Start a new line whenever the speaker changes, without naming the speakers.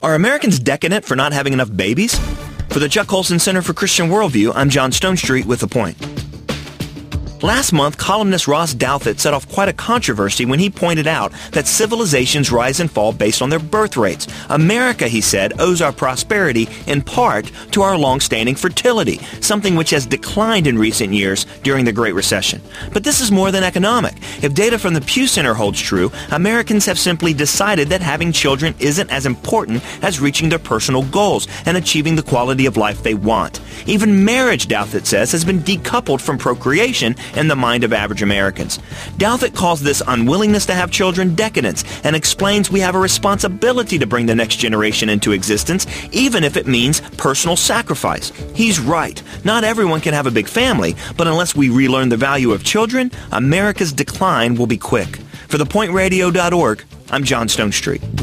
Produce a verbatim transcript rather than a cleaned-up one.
Are Americans decadent for not having enough babies? For the Chuck Colson Center for Christian Worldview, I'm John Stonestreet with The Point. Last month, columnist Ross Douthat set off quite a controversy when he pointed out that civilizations rise and fall based on their birth rates. America, he said, owes our prosperity in part to our long-standing fertility, something which has declined in recent years during the Great Recession. But this is more than economic. If data from the Pew Center holds true, Americans have simply decided that having children isn't as important as reaching their personal goals and achieving the quality of life they want. Even marriage, Douthat says, has been decoupled from procreation in the mind of average Americans. Douthat calls this unwillingness to have children decadence and explains we have a responsibility to bring the next generation into existence, even if it means personal sacrifice. He's right. Not everyone can have a big family, but unless we relearn the value of children, America's decline will be quick. For the point radio dot org, I'm John Stonestreet.